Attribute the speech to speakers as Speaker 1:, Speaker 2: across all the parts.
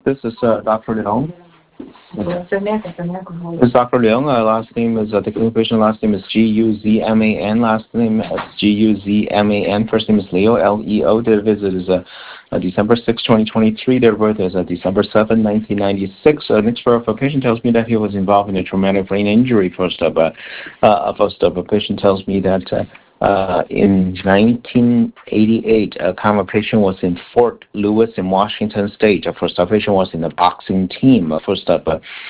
Speaker 1: This is Dr. Leong.
Speaker 2: This
Speaker 1: This is Dr. Leong. Last name is the clinical patient last name is Guzman. Last name is Guzman. First name is Leo, Leo. Their visit is December 6, 2023. Their birth is December 7, 1996. Next patient tells me that he was involved in a traumatic brain injury. First up, a patient tells me that in 1988, a patient was in Fort Lewis in Washington State. First up, patient was in the boxing team. First up,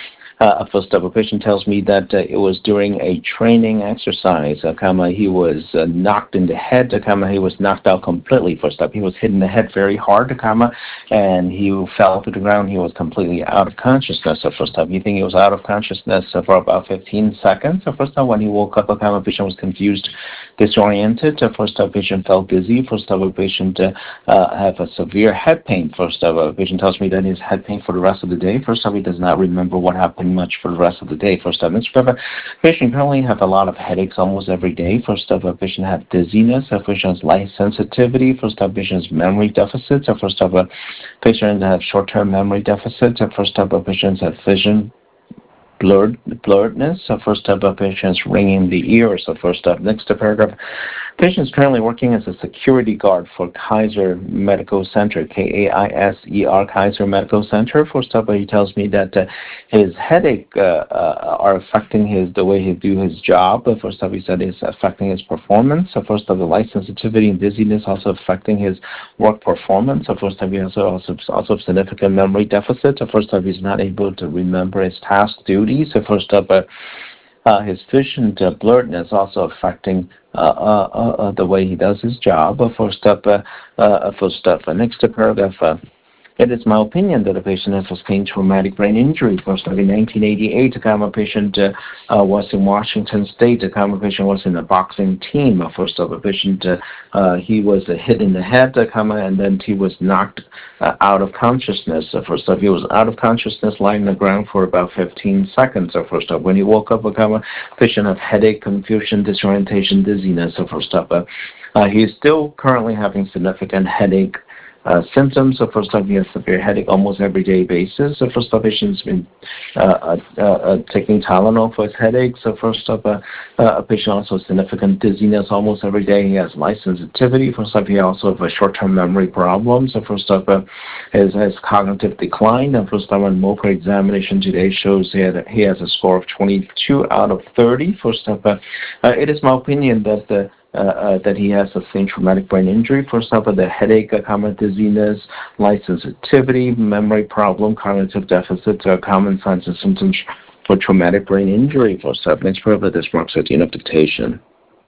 Speaker 1: a patient tells me that it was during a training exercise. He was knocked in the head. He was knocked out completely. First up, he was hit in the head very hard. And he fell to the ground. He was completely out of consciousness. First up, you think he was out of consciousness for about 15 seconds. First up, when he woke up, patient was confused, disoriented. First up, patient felt dizzy. First up, a patient have a severe head pain. First up, a patient tells me that his head pain for the rest of the day. First up, he does not remember what happened much for the rest of the day. First up, patient currently have a lot of headaches almost every day. First up, a patient have dizziness. A patient has light sensitivity. First up, patient has memory deficits. First up, a patient have short-term memory deficits. First up, a patient have vision blurredness. First up, a patient's ringing the ears. First up, next paragraph. Patient is currently working as a security guard for Kaiser Medical Center, Kaiser, Kaiser Medical Center. First up, he tells me that his headache are affecting the way he do his job. First up, he said it's affecting his performance. First up, the light sensitivity and dizziness also affecting his work performance. First up, he has also significant memory deficit. First up, he's not able to remember his task duties. First up, his vision blurredness also affecting the way he does his job. First up, next paragraph. It is my opinion that a patient has sustained traumatic brain injury. First up, in 1988, a patient was in Washington State. A patient was in a boxing team. First up, a patient he was hit in the head, and then he was knocked out of consciousness. First up, he was out of consciousness, lying on the ground for about 15 seconds. First up, when he woke up, patient had headache, confusion, disorientation, dizziness. First up, he is still currently having significant headache symptoms. First up, he has severe headache almost every day basis. First up, patient's been taking Tylenol for his headache. First up, a patient also has significant dizziness almost every day. He has light sensitivity. First up, he also has short-term memory problems. First up, has cognitive decline. First up, on MOCA examination today shows he has a score of 22 out of 30. First up, it is my opinion that he has sustained traumatic brain injury. First up, the headache, common dizziness, light sensitivity, memory problem, cognitive deficits are common signs and symptoms for traumatic brain injury. First up, next paragraph, this marks at the end of dictation.